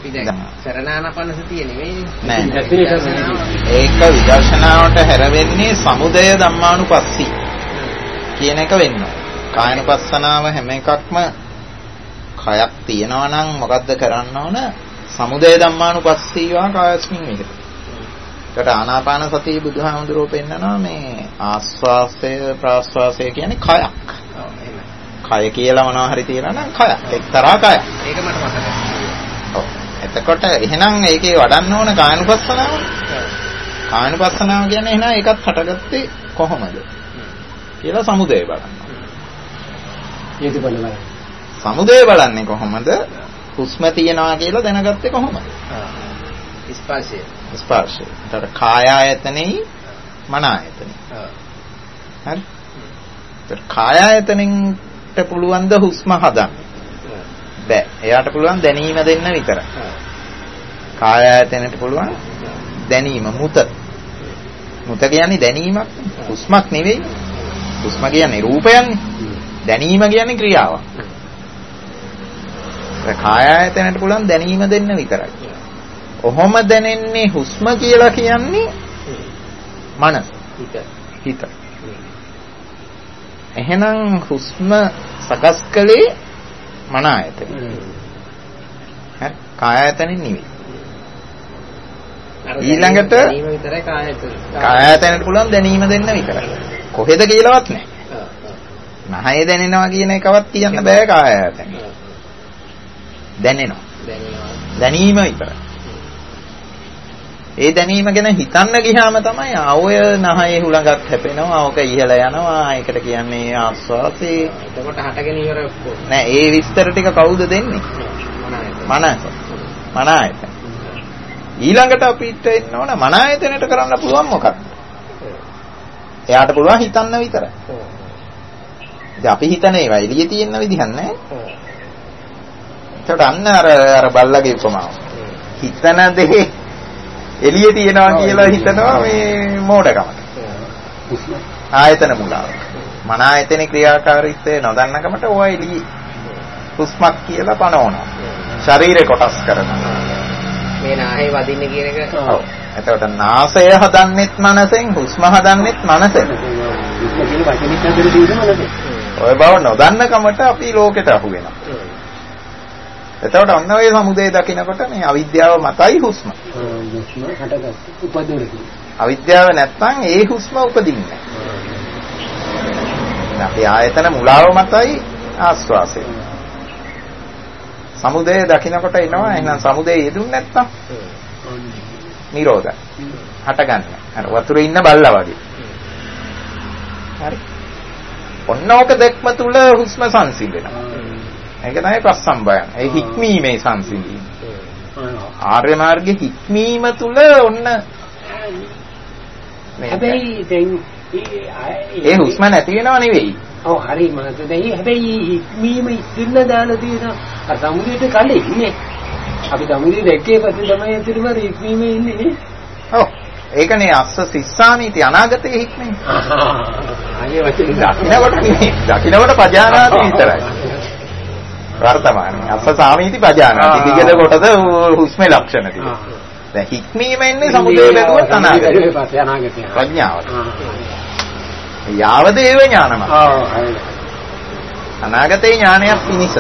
අපි දැන් සරණානපන සතිය නෙවෙයි නෑ ඒක විදර්ශනාවට හැරෙන්නේ සමුදය ධම්මානුපස්සී කියන එක වෙන්නවා. කායනුපස්සනාව හැම එකක්ම කයක් තියනවා නම් මොකද්ද කරන්න ඕන? සමුදය ධම්මානුපස්සීවා කායස්මින් විහෙත. ඒකට ආනාපාන සතිය බුදුහාමුදුරුවෝ පෙන්නනවා මේ ආස්වාසය ප්‍රාස්වාසය කියන්නේ කයක්. කය කියලා මොනවා හරි තියනවා නම් කයක්. එක්තරා කයක්. ඒක මට මතකයි. ඔව්. එතකොට එහෙනම් ඒකේ වඩන්න ඕන කායනුපස්සනාව. කායනුපස්සනාව කියන්නේ එහෙනම් ඒකත් හටගත්තේ කොහොමද? කියලා සමුදය බලන්න. හේතුඵල බලන්න. සමුදය බලන්නේ කොහොමද? හුස්ම තියනවා කියලා දැනගත්තේ කොහොමද? ස්පර්ශය. ස්පර්ශය. ඒතර කාය ආයතනෙයි මන ආයතනෙයි. හරි. ඒතර කාය ආයතනෙන්ට පුළුවන් ද හුස්ම හදන්න? බෑ. එයාට පුළුවන් දැනීම දෙන්න විතරයි. කාය ආයතනෙට පුළුවන් දැනීම මුත. මුත කියන්නේ දැනීමක්. හුස්මක් නෙවෙයි. හුස්ම කියන්නේ රූපයන්නේ. දැනීම කියන්නේ ක්‍රියාවක්. කාය ආයතනයට පුළුවන් දැනීම දෙන්න විතරයි. කොහොම දැනෙන්නේ හුස්ම කියලා කියන්නේ මනස. හිත. එහෙනම් හුස්ම සකස් කළේ මන ආයතන. හරි. කාය ආයතනෙ නෙවෙයි. ඊළඟට දැනීම විතරයි කාය ආයතන. කාය ආයතනයට පුළුවන් දැනීම දෙන්න විතරයි. කොහෙද කියලාවත් නැහැ. නහය දැනෙනවා කියන එකවත් කියන්න බෑ කාය ආයතන. දැනෙනවා. දැනීම විතරයි. ඒ දැනීම ගැන හිතන්න ගියාම තමයි ඔය නහයේ හුලඟක් හැපෙනවා, ඕක ඉහළ යනවා, ඒකට කියන්නේ ආස්වාසේ. එතකොට හටගෙන ඉවර නෑ, ඒ විස්තර ටික කවුද දෙන්නේ? මනස. මන ආයතන. ඊළඟට අපිට එන්න ඕන මන ආයතනයට කරන්න පුළුවන් මොකක්ද? එයාට පුළුවන් හිතන්න විතරයි. ඉතින් අපි හිතන ඒවා එළියේ තියෙන විදිහක් නෑ. ඒකට අන්න අර බල්ලගේ උපමාව. හිතන දේ එළියේ තියනවා කියලා හිතනවා මේ මෝඩකමට. ආයතන මුලාව. මන ආයතනේ ක්‍රියාකාරීත්වය නොදන්නකමට ඕවා එළියේ හුස්මක් කියලා පනවනවා. ශරීරේ කොටස් කරනවා. මේ නාහේ වදින්නේ කියන එක. ඔව්. එතකොට නාසය හදන්නෙත් මනසෙන්, හුස්ම හදන්නෙත් මනසෙන්. හුස්ම කියන වචනේ හදලා තියෙන්නේ මනසෙන්. ඔය බව නොදන්නකමට අපි ලෝකෙට අහු වෙනවා. එතකොට ඔන්න ඔය සමුදේ දකින්නකොට මේ අවිද්‍යාව මතයි හුස්ම. හුස්ම හටගන්න උපදිනවා. අවිද්‍යාව නැත්නම් ඒ හුස්ම උපදින්නේ නැහැ. අපි ආයතන මුලාව මතයි ආස්වාසය. සමුදේ දකින්නකොට එනවා එහෙනම් සමුදේ යෙදුන්නේ නැත්නම් නිරෝධය. හටගන්නේ. අර වතුරේ ඉන්න බල්ලා වගේ. හරි. ඔන්න ඕක දැක්ම තුල හුස්ම සංසිඳෙනවා. ඒක තමයි ප්‍රසම්බයන්. ඒ හික්මීමේ සංසිඳීම. ආර්ය මාර්ගයේ හික්මීම තුල ඔන්න හැබැයි දැන් ඒ හුස්ම නැති වෙනව නෙවෙයි. ඔව් හරි මනස දැන් හැබැයි හික්මීම ඉතින්න දාලා තියෙන අර සමුදේට කලින් ඉන්නේ. අපි සමුදේ දැක්කේ පස්සේ තමයි අතිරිම හික්මීමේ ඉන්නේ නේ. ඔව්. ඒකනේ අස්ස සිස්සාමීති අනාගතයේ හික්මීම. ආයේ වචන දකින්නකොට නෙවෙයි. දකින්නකොට පජානාති විතරයි. වර්තමානයේ අප සාමීති පජානාති දිගද කොටද හුස්මේ ලක්ෂණ ටික. දැන් හික්මීම එන්නේ සමුදේ බැලුවොත් අනාගතය. ප්‍රඥාවට. යාවද ඒව ඥානම. අනාගතේ ඥානයක් පිනිස.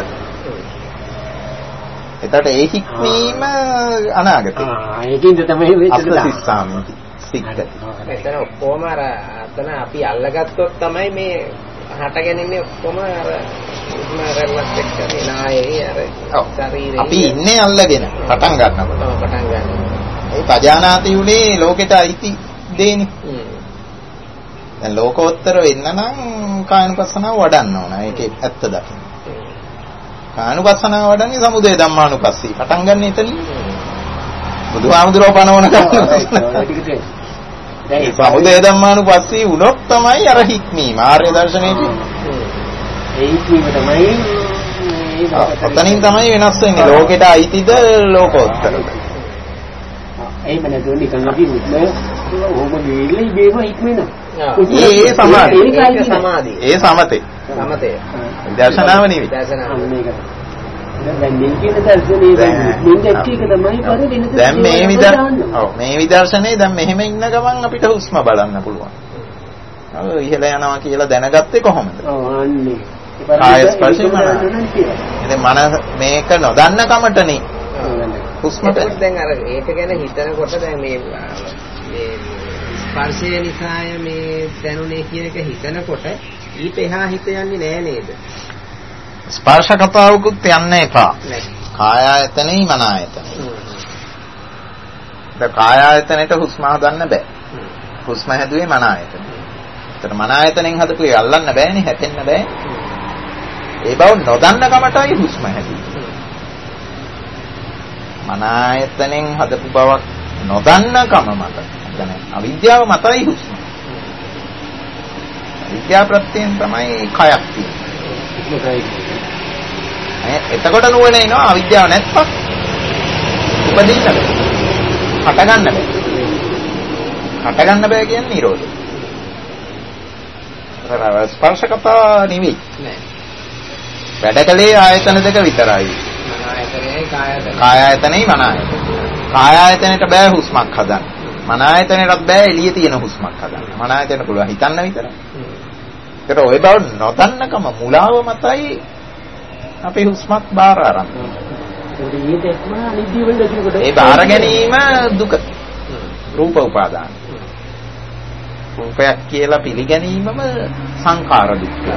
එතකොට ඒ හික්මීම අනාගතේ. ඒකින්ද තමයි අප සිස්සාමීති සික්කති. එතන ඔක්කොම අර අතන අපි අල්ලගත්තොත් තමයි මේ හටගෙන ඔක්කොම අර රැල්ලත් එක්ක නායේ අර ශරීරේ අපි ඉන්නේ අල්ලගෙන පටන් ගන්නකොට. පටන් ගන්නවා. ඒ පජානාති උනේ ලෝකෙට අයිති දෙන්නේ. දැන් ලෝකෝත්තර වෙන්න නම් කායනුපස්සනාව වඩන්න ඕන. ඒකේ ඇත්ත දකින්න. කායනුපස්සනාව වඩන්නේ සමුදය ධම්මානුපස්සී. පටන් ගන්න එතනින්. බුදුහාමුදුරුවෝ පනවන කරුණ. ඒ සමුදය ධම්මානුපස්සී වුණොත් තමයි අර හික්මීම ආර්ය දර්ශනයේදී. ඒ හික්මීම තමයි ඔතනින් තමයි වෙනස් වෙන්නේ. ලෝකෙට අයිතිද ලෝකෝත්තරද? එහෙම නැතුව නිකන් අපි මුත්නේ ඕම නිවිලයි බේම හික්මෙනවා. ඒ සමාධි. ඒක සමාධි. ඒ සමතේ. සමතේ. දර්ශනාව නෙවෙයි. දර්ශනාව. දැන් මේ විදර්ශනේ දැන් මෙහෙම ඉන්න ගමන් අපිට හුස්ම බලන්න පුළුවන්. ඔව් ඉහළ යනවා කියලා දැනගත්තේ කොහොමද? ඔව් අන්නේ. කාය ස්පර්ශය ඉතින් මන මේක නොදන්න කමටනේ. හුස්මට දැන් අර ඒක ගැන හිතනකොට දැන් මේ ස්පර්ශය නිසාය මේ දැනුනේ කියන එක හිතනකොට ඊට එහා හිත යන්නේ නෑ නේද? ස්පර්ශ කතාවකුත් යන්න එපා. කාය ආයතනෙයි මන ආයතනෙයි. කාය ආයතනෙට හුස්ම හදන්න බෑ. හුස්ම හැදුවේ මන ආයතනෙ. ඒතර මන ආයතනෙන් හදපු ඒ අල්ලන්න බෑනේ, හැපෙන්න බෑ. ඒ බව නොදන්න කමටයි හුස්ම හැදුවේ. මන ආයතනෙන් හදපු බවක් නොදන්න කම මත. දැන් අවිද්‍යාව මතයි හුස්ම. විද්‍යා ප්‍රත්‍යයෙන් තමයි කයක් තියෙන්නේ. එතකොට නුවණ එනවා අවිද්‍යාව නැත්නම් උපදින්න බෑ. හට ගන්න බෑ. හට ගන්න බෑ කියන්නේ නිරෝධය. ස්පර්ශකතා නෙවෙයි. නෑ. වැඩකලේ ආයතන දෙක විතරයි. මන ආයතනයයි කාය ආයතනයයි. කාය ආයතනයි මන ආයතනයි. කාය ආයතනෙට බෑ හුස්මක් හදන්න. මන ආයතනෙටත් බෑ එළියේ තියෙන හුස්මක් හදන්න. මන ආයතන පුළුවන් හිතන්න විතරයි. ඒකට ඔය බව නොදන්නකම මුලාව මතයි අපි හුස්මක් බාර අරන්. ඒ බාර ගැනීම දුක. රූප උපාදාන. රූපයක් කියලා පිළිගැනීමම සංඛාර දුක්ඛ.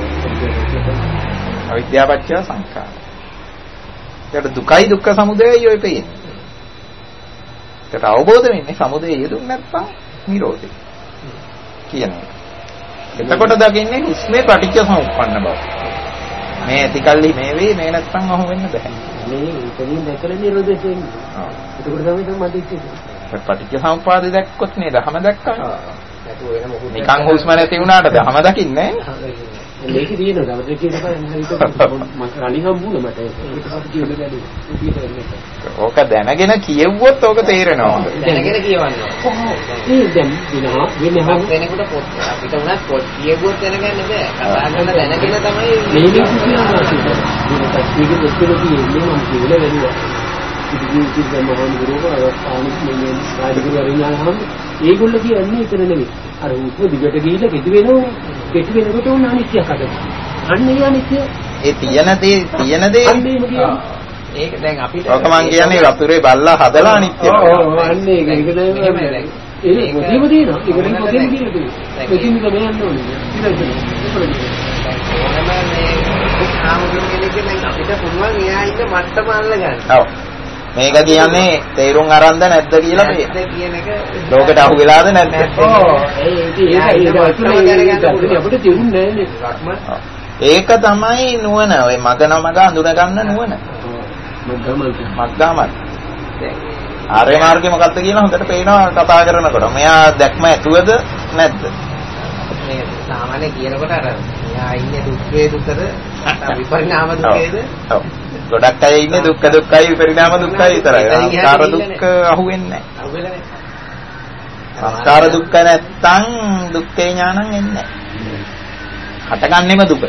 අවිද්‍යාවච්ඡ සංඛාර. ඒකට දුකයි දුක්ඛ සමුදයයි ඔය පෙන්නේ. ඒකට අවබෝධ වෙන්නේ සමුදය යෙදුන්නේ නැත්නම් නිරෝධය කියන්නේ. එතකොට දකින්නේ හුස්මේ පටිච්ච සමුප්පන්න බව. මේ ඇතිකල්ලි මේ වේ මේ නැත්නම් අහු වෙන්න බෑ. මේ උතනින් දැකලා නිරෝධය වෙන්නේ. එතකොට තමයි මදිච්චේ. පටිච්ච සමුප්පාදේ දැක්කොත් නේද? හැම දැක්කා. නිකන් හුස්ම නැති වුණාට දහම දකින්නේ නැහැ. මේක තියෙනවා. දවසේ කියනකොට මම රණි හම්බුනේ මට ඒක පිටිපස්ස කියන්න ඕක දැනගෙන කියවුවොත් ඕක තේරෙනවා. දැනගෙන කියවන්න. ඒ දැන් වෙනවා වෙනකොට පොත් අපිට උනත් පොත් කියවුවොත් දැනගන්න බෑ. කතා කරලා දැනගෙන තමයි මේක කියනවා. මේක ඔක්කොම කියන්නේ මම කියලා වෙනවා. ඉතින් මහාන් ගුරුවරු අවස්ථානික මේ ආදිගුරු අරිඥානහම ඒගොල්ලෝ කියන්නේ එතන නෙමෙයි. අර උත්ව දිගට ගිහිල්ලා කෙටි වෙනවනේ. කෙටි වෙනකොට උන් අනිත්‍යයක් හදනවා. අන්න ඒ අනිත්‍ය ඒ තියෙන දේ ඒක දැන් අපිට ඔක මං කියන්නේ වතුරේ බල්ලා හදලා අනිත්‍ය. ඔව් අන්න ඒක තමයි. ඒක මොකද තියෙනවා. ඒකෙන් මොකෙන් කියන්නේ. ඒකින් තමයි යන්න ඕනේ. අපිට පුළුවන් එයා ඉන්න මට්ටම අල්ලගන්න. ඔව්. මේක කියන්නේ තේරුම් අරන්ද නැද්ද කියලා මේ. කියන එක ලෝකෙට අහු වෙලාද නැද්ද? ඒක තමයි නුවණ. ඔය මග නමග අඳුන ගන්න නුවණ. මග්ගමත්. ආර්ය මාර්ගය මොකක්ද කියලා හොඳට පේනවා කතා කරනකොට. මෙයා දැක්ම ඇතුවද නැද්ද? මේ සාමාන්‍ය කියනකොට අර මෙයා ඉන්නේ දුක්ඛේ දුකද විපරිණාම දුකේද? ඔව්. ගොඩක් අය ඉන්නේ දුක්ඛ දුක්ඛයි විපරිණාම දුක්ඛයි විතරයි. සංස්කාර දුක්ඛ අහුවෙන්නේ නැහැ. සංස්කාර දුක්ඛ නැත්තම් දුක්ඛේ ඥානං එන්නේ නැහැ. හටගන්නෙම දුක.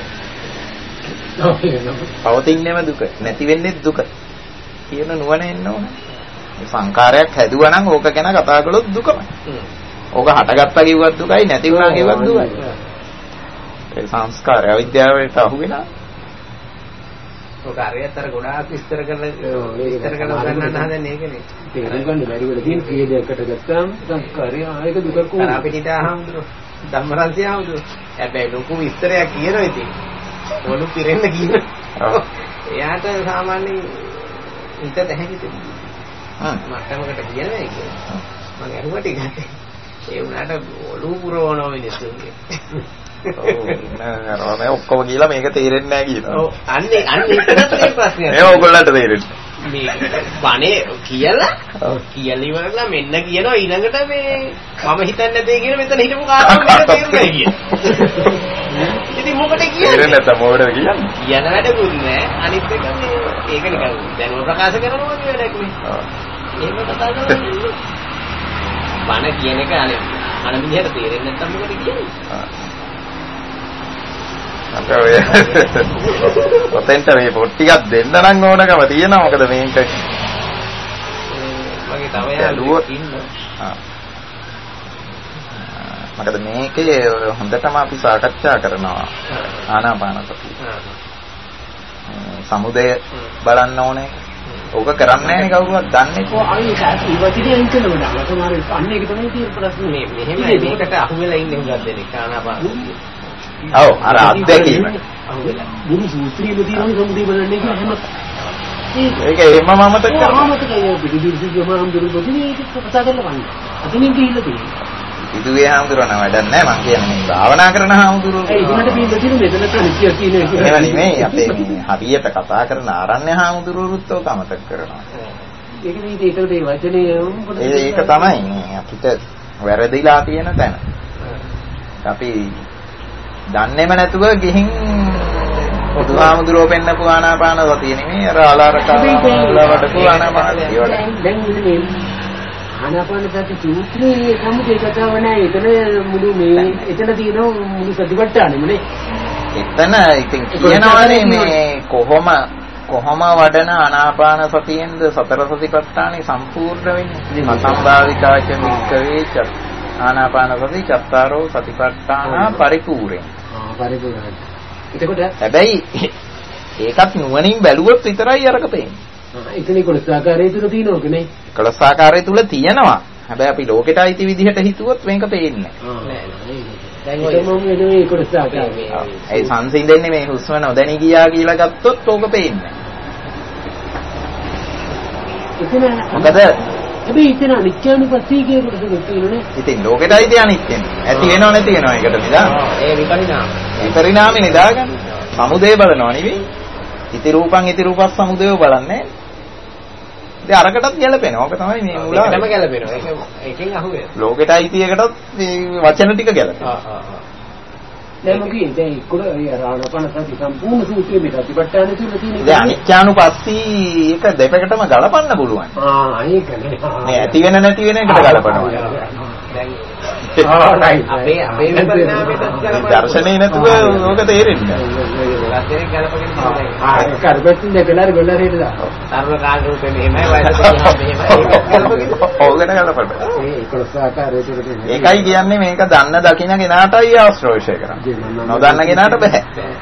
පවතින්නෙම දුක. නැති වෙන්නේ දුක. කියන නුවණ එන්න ඕන. සංකාරයක් හැදුවා නම් ඕක ගැන කතා කළොත් දුකමයි. ඕක හටගත්තා කිව්වත් දුකයි නැති වුණා කිව්වත් දුකයි. ඒ සංස්කාරය අවිද්‍යාවට අහු වෙනවා. ඔක අරියතර ගොඩාක් විස්තර කරලා ගන්නන්න හදන්නේ ඒකනේ. තේරුම් ගන්න බැරි වෙලා තියෙන කීයකට ගත්තාම සංස්කාරය ආයක දුකක් වුණා. අපිට ඉතාලහම්දුර ධම්මරන්සිය හම්දුර. හැබැයි ලොකු විස්තරයක් කියනවා ඉතින්. මොළු පිරෙන්න කියන. එයාට සාමාන්‍යයෙන් හිතට හැකියි. මට්ටමකට කියනවා ඒක. මම අහුවට ගත්තේ. ඒ උනාට ඔළුව පුරවනවා මිනිස්සුන්ගේ. ඔව් නෑ ඔක්කොම කියලා මේක තේරෙන්නේ නැහැ කියනවා. ඔව් අන්නේ ඒකටත් ඒ ප්‍රශ්නයක්. ඒ ඕගොල්ලන්ට තේරෙන්නේ. මේ බණේ කියලා ඉවරලා මෙන්න කියනවා ඊළඟට මේ මම හිතන්නේ නැතේ කියන මෙතන හිටපු කාරණා මේක තේරුණා කිය. ඉතින් මොකටද කියන්නේ? තේරෙන්නේ නැත්නම් මොකටද කියන්නේ? කියන වැඩකුත් නෑ. අනිත් එක මේ ඒක නිකන් දැනුම ප්‍රකාශ කරනවා කියන වැඩක් නේ. එහෙම කතා කරන්නේ. බණ කියන එක අනිත් විදිහට තේරෙන්නේ නැත්නම් මොකද කියන්නේ? ඔතෙන්ට මේ පොත් ටිකක් දෙන්න නම් ඕනකම තියෙනවා. මොකද මේක මගේ තව යාළුවෙක් ඉන්නවා. මොකද මේකේ හොඳටම අපි සාකච්ඡා කරනවා ආනාපාන සතිය. සමුදය බලන්න ඕනේ. ඕක කරන්නේ නැහැ කවුරුවත් දන්නේ. ඔව් අනිත් ඉවතිනේ ඉන්නවද? අතමාරේ අන්න ඒක තමයි තියෙන ප්‍රශ්නේ. මෙහෙම මේකට අහු වෙලා ඉන්නේ හුඟක් දෙනෙක් ආනාපාන. ඔව් අර අත්දැකීම. බුදු සූත්‍රයේ තියෙන සමුදය බලන්නේ කියලා හැම ඒක එහෙම මමතක කරනවා. මමතකයි පිටිදිරිසිගම හම්දුරුබදී ඒක කතා කරලා වань. අදිනින් ගිහිල්ලා තියෙනවා. ඉදුවේ හාමුදුරන වැඩක් නැහැ මං කියන්නේ මේ භාවනා කරන හාමුදුරුවෝ. ඒ ඉදුණට බින්ද තියෙන මෙතන තනිය කියන්නේ ඒක. ඒව නෙමෙයි අපේ මේ හරියට කතා කරන ආරණ්‍ය හාමුදුරුවෝත් ඔක අමතක කරනවා. ඒක නේ ඒකට ඒ වචනේ ඒක තමයි අපිට වැරදිලා තියෙන තැන. අපි දන්නේම නැතුව ගිහින් බුදුහාමුදුරුවෝ පෙන්නපු ආනාපාන සතිය නෙමෙයි අර අලාරකාලා වඩපු ආනාපාන සතිය වල. දැන් ආනාපාන සති සූත්‍රයේ සමුදේ කතාව නෑ. එතන මුළු මේ එතන තියෙන මුළු සතිපට්ඨානෙම නේ. එතන ඉතින් කියනවානේ මේ කොහොම වඩන ආනාපාන සතියෙන්ද සතර සතිපට්ඨානෙ සම්පූර්ණ වෙන්නේ. සම්භාවිකාච මික්කවේ ආනාපාන සති චත්තාරෝ සතිපට්ඨාන පරිපූර්ණයි. පරිපූර්ණයි. එතකොට හැබැයි ඒකත් නුවණින් බැලුවොත් විතරයි අරක පේන්නේ. එතන කොටසාකාරය තුල තියෙනවද නේ? කොටසාකාරය තුල තියෙනවා. හැබැයි අපි ලෝකෙට අයිති විදිහට හිතුවොත් මේක පේන්නේ නැහැ. දැන් ඔය මේ කොටසාකාරය. ඒ සංසිඳෙන්නේ මේ හුස්ම නොදැනී ගියා කියලා ගත්තොත් ඕක පේන්නේ නැහැ. එතන මොකද? හැබැයි එතන අනිත්‍යනුපස්සී කියන කොටසක් තියෙනනේ. ඉතින් ලෝකෙට අයිති අනිත්‍යනේ. ඇති වෙනව නැති වෙනව ඒකට නිදා. ඒ විපරිණාම. විපරිණාමේ නිදාගන්න. සමුදේ බලනවා නෙවෙයි. ඉති රූපං ඉති රූපස් සමුදේව බලන්නේ. ඉතින් අරකටත් ගැලපෙනවා. ඕක තමයි මේ මුලා. ඒකටම ගැලපෙනවා. ඒකෙන් අහුවේ. ලෝකෙට අයිති එකටත් මේ වචන ටික ගැලපෙනවා. දැන් මොකද දැන් ඉක්කොල ආනාපාන සති සම්පූර්ණ සූත්‍රයේ මේ සතිපට්ඨාන තුල තියෙන දැන් අනිත්‍යානුපස්සී එක දෙපැකටම ගලපන්න පුළුවන්. ඒකනේ. මේ ඇති වෙන නැති වෙන එකට ගලපනවා. දැන් අපේ විපරිණාමයට දර්ශනේ නැතුව ඕක තේරෙන්නේ නැහැ. ගලපගෙන ඒක කරපෙටින් දෙකලාර ගොල්ලරේට දානවා. සර්ව කාල රූපේ මෙහෙමයි වයස මෙහෙමයි. ඕකට ගලපන්න. ඒ කොටසාකාරය තුල තියෙන. ඒකයි කියන්නේ මේක දන්න දකින්න කෙනාටයි අවශ්‍ය කරන්නේ. නොදන්න කෙනාට බෑ.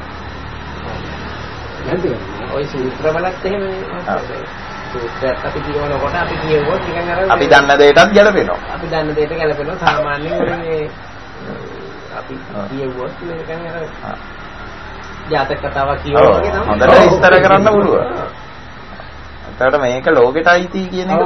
ඔය සූත්‍රවලත් එහෙමනේ. සූත්‍රයක් අපි කියවනකොට අපි කියවුවොත් නිකන් අර අපි දන්න දෙයටත් ගැලපෙනවා. අපි දන්න දෙයට ගැලපෙනවා. සාමාන්‍යයෙන් මේ අපි කියවුවොත් නිකන් අර ජාතක කතාවක් කියවනවා වගේ තමයි. හොඳට විස්තර කරන්න පුළුවන්. එතකොට මේක ලෝකෙට අයිති කියන එක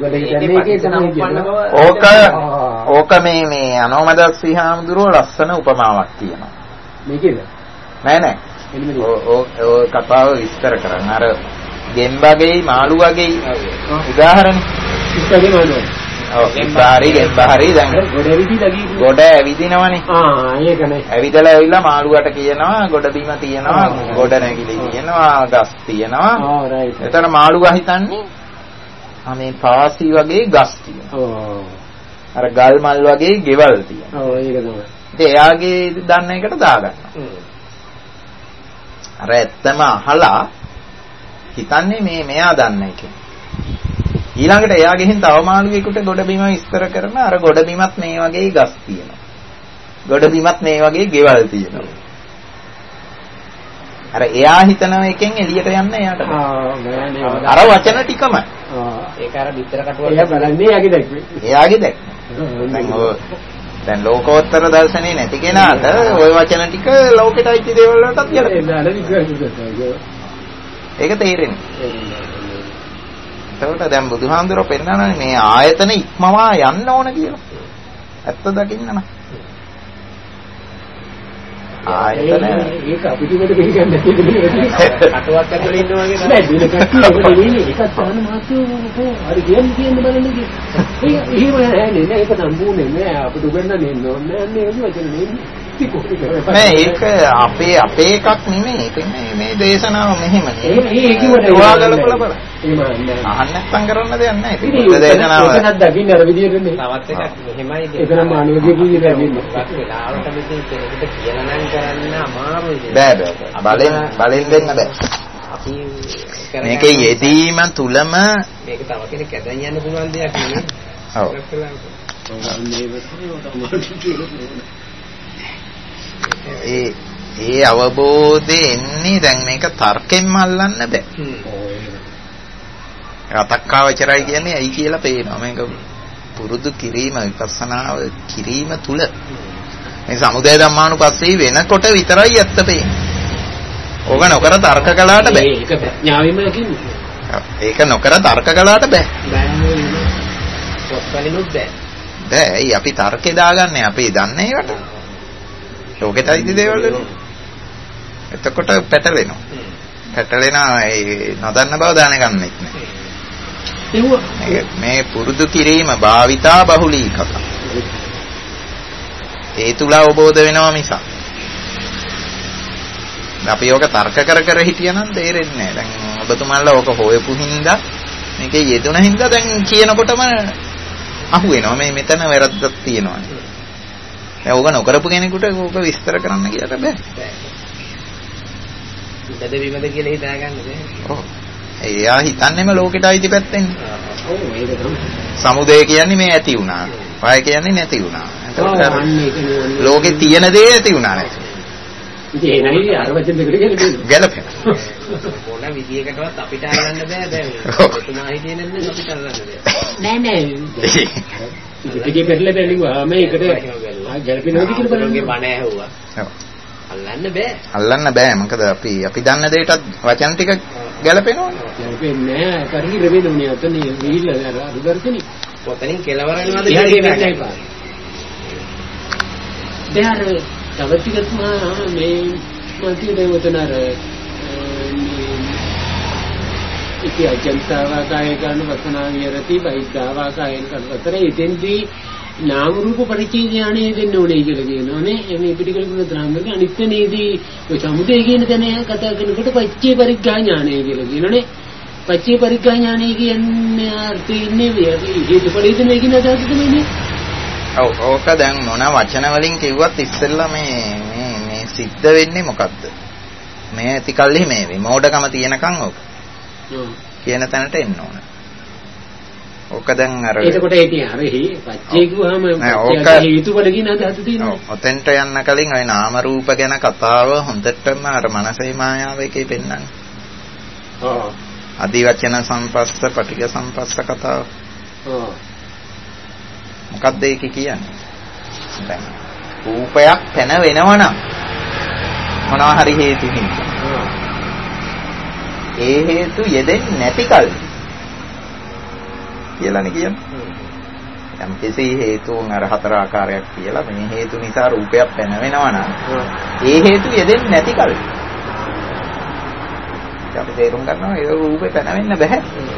ඕක මේ අනෝමදස් විහාමුදුරුවෝ ලස්සන උපමාවක් කියනවා. මේකේද? නෑ. ඔය කතාව විස්තර කරන්න. අර ගෙම්බගේ මාළු වගේ උදාහරණේ. ඉස්සරේ මාළුවා. ඔව් ගෙම්බහරි දැන් ගොඩ ඇවිදිනවනේ. ඒකනේ. ඇවිදලා ඇවිල්ලා මාළුවට කියනවා ගොඩ බිම තියෙනවා, ගොඩ නැගිලි තියෙනවා, ගස් තියෙනවා. එතන මාළුවා හිතන්නේ මේ පාසි වගේ ගස් තියෙනවා. අර ගල් මල් වගේ ගෙවල් තියෙනවා. ඒක තමයි. ඉතින් එයාගේ දන්න එකට දාගන්නවා. අර ඇත්තම අහලා හිතන්නේ මෙයා දන්න එක. ඊළඟට එයා ගෙහින් තව මාළුවෙකුට ගොඩ බිම විස්තර කරන අර ගොඩ බිමත් මේ වගේ ගස් තියෙනවා. ගොඩ බිමත් මේ වගේ ගෙවල් තියෙනවා. අර එයා හිතන එකෙන් එළියට යන්න එයාට. අර වචන ටිකම. ඒක අර විතර කටුවල එයා බලන්නේ එයාගේ දැක්මේ. එයාගේ දැක්ම. දැන් ලෝකෝත්තර දර්ශනේ නැති කෙනාට ওই වචන ටික ලෝකෙට අයිති දේවල් වලටත් ගැලපෙනවා. ඒක තේරෙන්නේ. එතකොට දැන් බුදුහාමුදුරුවෝ පෙන්නනනේ මේ ආයතන ඉක්මවා යන්න ඕන කියලා. ඇත්ත දකින්න නම්. ආයතන ඒක අපිට උඩ දෙහිගන්න තියෙන්නේ. අටුවක් ඇතුලේ ඉන්නවා වගේ නෑ දින කට්ටිය ඔබ දෙන්නේ එකක් තහන මාත්‍යෝ හරි කියන්නේ බලන්නේ. ඒක එහෙම නෑ ඒක සම්පූර්ණයෙන් නෑ අපිට උගන්නන්නේ නෝන්නේ වචන නෙන්නේ. නෑ ඒක අපේ එකක් නෙමෙයි. ඒක මේ දේශනාව මෙහෙමනේ. ඒ කිව්වට ඔයාලල බලපල. අහන්න නැත්තම් කරන්න දෙයක් නෑ. ඒක දේශනාව. ඒකත් දකින්න අර විදියටනේ. තවත් එකක් මෙහෙමයි. ඒකනම් මානවකයේ කියන්නේ දකින්න. වෙලාවට මෙතන කෙනෙකුට කියලා නම් කරන්න අමාරුයි. බෑ. බලෙන් දෙන්න බෑ. අපි මේකේ යෙදීම තුලම මේක තව කෙනෙක් ඇදන් යන්න පුළුවන් දෙයක් නෙමෙයි. ඔව්. ඒ අවබෝධය එන්නේ දැන් මේක තර්කෙන්ම අල්ලන්න බෑ. අතක්කාවචරයි කියන්නේ ඇයි කියලා පේනවා. මේක පුරුදු කිරීම විපස්සනාව කිරීම තුල මේ සමුදය ධම්මානුපස්සී වෙනකොට විතරයි ඇත්ත පේන්නේ. ඕක නොකර තර්ක කළාට බෑ. ඒක ප්‍රඥාවෙම කියන්නේ. ඒක නොකර තර්ක කළාට බෑ. බෑ. අපි තර්කේ දාගන්නේ අපි දන්නේ ඒකට. ලෝකෙටයි දේවල් වල. එතකොට පැටලෙනවා. පැටලෙනා ඒ නොදන්න බව දැනගන්නෙත් නෑ. මේ පුරුදු කිරීම භාවිතා බහුලීකත. ඒ තුල අවබෝධ වෙනවා මිසක්. අපි යෝග තර්ක කර හිටියනම් තේරෙන්නේ නැහැ. දැන් ඔබතුමාලා ඕක හොයපු හින්දා මේකේ යෙදුන හින්දා දැන් කියනකොටම අහු වෙනවා. මේ මෙතන වැරද්දක් තියෙනවා. දැන් ඕක නොකරපු කෙනෙකුට ඕක විස්තර කරන්න කියලා බෑ. ඉතද විමද කියලා හිතාගන්න බෑ. ඔව්. එයා හිතන්නේම ලෝකෙට අයිති පැත්තෙන්නේ. ඔව් මේක තමයි. සමුදය කියන්නේ මේ ඇති වුණා. වය කියන්නේ නැති වුණා. එතකොට ලෝකේ තියෙන දේ ඇති වුණා නේද? ඉතින් ඒ නයි අර වචන දෙකට ගැලපෙන. මොන විදියකටවත් අපිට අල්ලන්න බෑ දැන්. ඔතුමා හිතේ නැත්නම් අපිට අල්ලන්න බෑ. නෑ. ඉතින් පෙරලා බැලුවා මේකට ගැලපෙනවද කියලා බලන්නේ බණ ඇහුවා. ඔව්. අල්ලන්න බෑ. අල්ලන්න බෑ. මොකද අපි දන්න දෙයටත් වචන ටික ගැලපෙනවනේ. ගැලපෙන්නේ නෑ. කරි රෙවෙන්නේ අතනේ විහිල්ල අරුදර්ශනේ. පොතෙන් කෙලවර වෙනවද කියලා දැන් තව ටිකක් මේ මාතිය දෙවතනර ඉති අජන්තාවා කාය ගන්න වසනා විරති බයිද්ධාවා කායන කරතර ඉතින්දී නාම රූප පරිච්ඡේද ඥානෙ දෙන්න ඕනේ කියලා කියනෝනේ. මේ පිටිකල පුර ත්‍රාන්දගේ අනිත්‍ය නේදී ඔය සමුදය කියන තැන කතා කරනකොට පච්චේ පරිග්ගා ඥානෙ කියලා කියනෝනේ. පච්චේ පරිග්ගා ඥානෙ කියන්නේ අර්ථින්නේ හේතුඵලිත මේකින අදහස තමයිනේ. ඔව් ඕක දැන් මොන වචන වලින් කිව්වත් ඉස්සෙල්ලා මේ සිද්ධ වෙන්නේ මොකද්ද? මේ ඇතිකල්ලි මේ විමෝඩකම තියෙනකන් ඕක. කියන තැනට එන්න ඕන. ඕක දැන් අර එතකොට ඒ කියන්නේ අර පච්චේ කිව්වම හේතුඵල කියන අදහස තියෙනවා. ඔව් ඔතෙන්ට යන්න කලින් ওই නාම රූප ගැන කතාව හොඳටම අර මනසේ මායාව එකේ පෙන්නන්නේ. ඔව්. අදිවචන සම්පස්ස පටිඝ සම්පස්ස කතාව. ඔව්. මොකක්ද ඒක කියන්නේ? දැන් රූපයක් පැන වෙනවනම් මොනවා හරි හේතු හින්දා. ඒ හේතු යෙදෙන්නේ නැති කල් කියලානේ කියන්නේ. යම් කිසි හේතුන් අර හතර ආකාරයක් කියලා මේ හේතු නිසා රූපයක් පැන වෙනවනම් ඒ හේතු යෙදෙන්නේ නැති කල්. අපි තේරුම් ගන්නවා ඒ රූපේ පැන වෙන්න බෑ.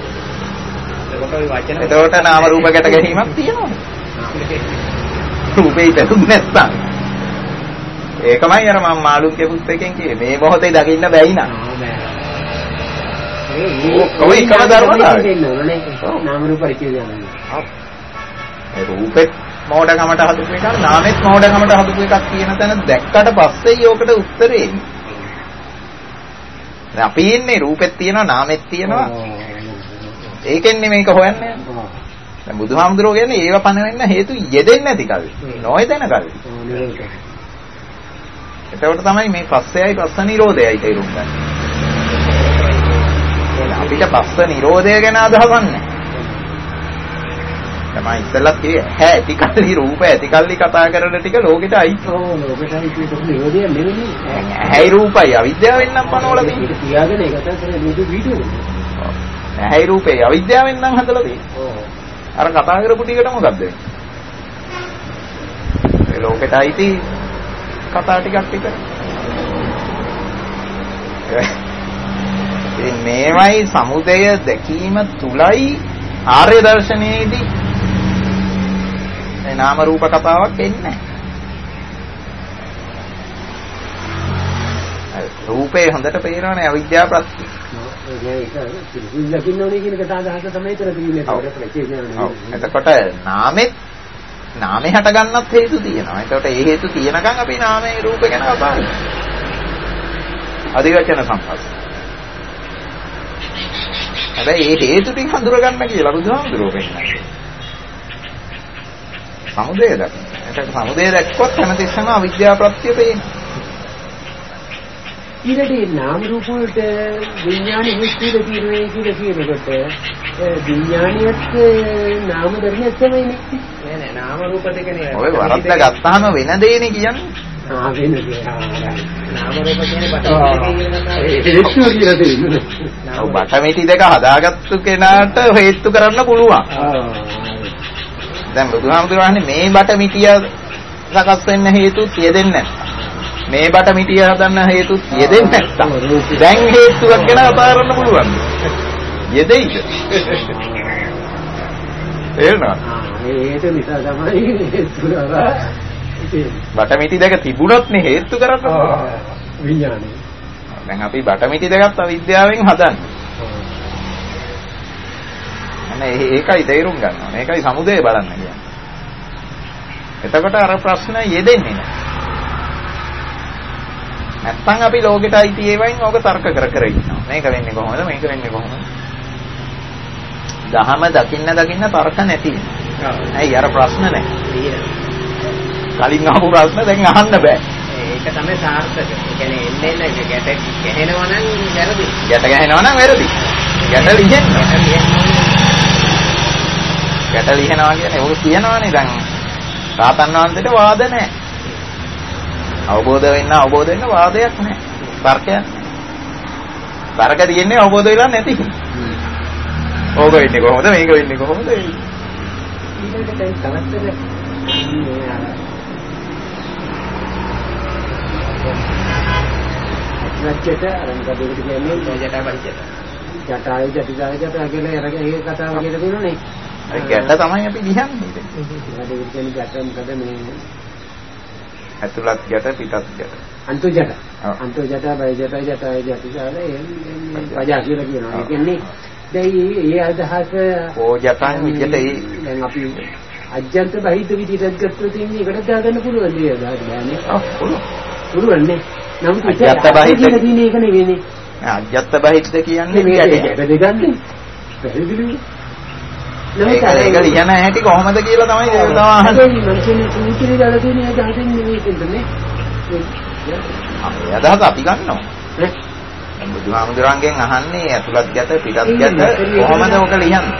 එතකොට නාම රූප ගැට ගැනීමක් තියෙනවා. රූපේ පැතුම් නැත්තම් ඒකමයි අර මම මාළුක්‍ය පුස්තකයෙන් කියේ මේ මොහොතේ දකින්න බැයි නම් කොයි එකම ධර්මතාවය නාම රූප පරිච්ඡේද යනවා. ඒ රූපෙත් මෝඩකමට හදුපු එකක් නාමෙත් මෝඩකමට හදුපු එකක් කියන තැන දැක්කට පස්සේ යෝකට උත්තරේ එන්නේ. දැන් අපි ඉන්නේ රූපෙත් තියෙනවා නාමෙත් තියෙනවා. ඒකෙන්නේ මේක හොයන්නේ. දැන් බුදුහාමුදුරුවෝ කියන්නේ ඒව පණ වෙන්න හේතු යෙදෙන්නේ නැති කල්. නොයෙදෙන කල්. එතකොට තමයි මේ පස්සයයි පස්ස නිරෝධයයි තේරුම් ගන්න. අපිට පස්ස නිරෝධය ගැන අදහසක් නැහැ. තමයි ඉස්සෙල්ලා කිව්වේ ඇතිකල්ලි රූප ඇතිකල්ලි කතා කරන ටික ලෝකෙට අයිති. ඔව් ලෝකෙට අයිති නිරෝධය නෙවෙයි. ඇයි රූපයි අවිද්‍යාවෙන් නම් පනවලා තියෙන්නේ. කියාගෙන ඒක තමයි මේ වීඩියෝ. ඇයි රූපේ අවිද්‍යාවෙන් නම් හදලා තියෙන්නේ. ඔව්. අර කතා කරපු ටිකට මොකක්ද වෙන්නේ? ඒ ලෝකෙට අයිති කතා ටිකක් විතර. ඉතින් මේවයි සමුදය දැකීම තුලයි ආර්ය දර්ශනයේදී මේ නාම රූප කතාවක් එන්නේ. රූපේ හොඳට පේනවනේ අවිද්‍යාව ප්‍රත්‍ය. ඒක ලකින්න ඕනේ කියන එක සාධාරණ තමයි තර තියෙන්නේ. එතකොට නාමේ හට ගන්නත් හේතු තියෙනවා. එතකොට ඒ හේතු තියෙනකන් අපි නාමයේ රූප ගැන කතා කරනවා. අධිවචන සම්පස්ස. හැබැයි ඒ හේතු ටික හඳුර ගන්න කියලා බුදුහාමුදුරුවෝ පෙන්නනවා. සමුදය දකින්න. එතකොට සමුදය දැක්කොත් හැමතිස්සෙම අවිද්‍යාව ප්‍රත්‍ය පේනවා. ඊළඟට නාම රූප වලට විඥාන හිස්තිද කියනවා කියනකොට විඥානියත් නාම ධර්මයක් තමයිනේ. නෑ නාම රූප දෙකනේ. ඔය වරද්ද ගත්තාම වෙන දෙයනේ කියන්නේ. වෙන දේ. නාම රූප කියන්නේ බටමිටි දෙක හදාගත්තු කෙනාට හේතු කරන්න පුළුවන්. දැන් බුදුහාමුදුරුවනේ මේ බටමිටිය සකස් වෙන්න හේතු තියෙන්නේ නැහැ. මේ බටමිටිය හදන්න හේතු තියෙන්නේ නැත්තම් දැන් හේතුවක් ගැන කතා කරන්න පුළුවන්. යෙදෙයිද? තේරෙනවද? ඒක නිසා තමයි හේතුවලා බටමිටි දෙක තිබුණොත් නේ හේතු කරන්න විඥානය. දැන් අපි බටමිටි දෙකත් අවිද්‍යාවෙන් හදන්නේ. අනේ ඒකයි තේරුම් ගන්න ඕනේ. ඒකයි සමුදය බලන්න කියන්නේ. එතකොට අර ප්‍රශ්න යෙදෙන්නේ නැහැ. නැත්තම් අපි ලෝකෙට අයිති ඒවායින් ඕක තර්ක කර ඉන්නවා. මේක වෙන්නේ කොහොමද? මේක වෙන්නේ කොහොමද? දහම දකින්න තර්ක නැති වෙනවා. ඇයි අර ප්‍රශ්න නැහැ. කලින් අහපු ප්‍රශ්න දැන් අහන්න බෑ. ඒක තමයි සාර්ථක. ඒ කියන්නේ එන්නේ ගැට ගහනවා නම් වැරදි. ගැට ගහනවා නම් වැරදි. ගැට ලිහෙනවා. ගැට ලිහනවා කියන්නේ ඕක කියනවානේ දැන් රාතන් වහන්සේට වාද නැහැ. අවබෝධ වෙන්න වාදයක් නැහැ. තර්කයක්. තර්ක තියෙන්නේ අවබෝධ වෙලා නැති. ඕක වෙන්නේ කොහොමද? මේක වෙන්නේ කොහොමද? ඊට තවත් නැච්චට අරන් කඩේකට කියන්නේ ජටාපරිචය. ජටාය ජටිදාය ජටා කියලා ඒ කතාව කියලා දෙනෝනේ. ඒ ගැට තමයි අපි ලියන්නේ. කඩේකට කියන්නේ ජට මොකද මේ ඇතුළත් ගැට පිටත් ගැට. අන්තු ජට. අන්තු ජට බය ජට ජටාය ජටිදාය එන්නේ පජා කියලා කියනවා. ඒ කියන්නේ දැන් මේ අදහස ඕ ජටන් විදිහට දැන් අපි අජ්ජන්ත බහිද්ද විදිහට ගත්තොත් ඒකට දාගන්න පුළුවන් නේද? දාන්නේ. පුළුවන් නේ. නමුත් අජ්ජත් බහිද්ද කියන්නේ ඒක නෙවෙයිනේ. අජ්ජත් බහිද්ද කියන්නේ ගැට දෙගන්නේ. පැහැදිලිද? ඒක ලියන හැටි කොහොමද කියලා තමයි තව අහන්නේ. මනුස්සයෙක් සූත්‍රය දාලා තියෙන එක හදින්නේ මේකෙන්දනේ. අදහස අපි ගන්නවා. බුදුහාමුදුරන්ගෙන් අහන්නේ ඇතුළත් ගැට පිටත් ගැට කොහොමද ඔක ලියන්නේ?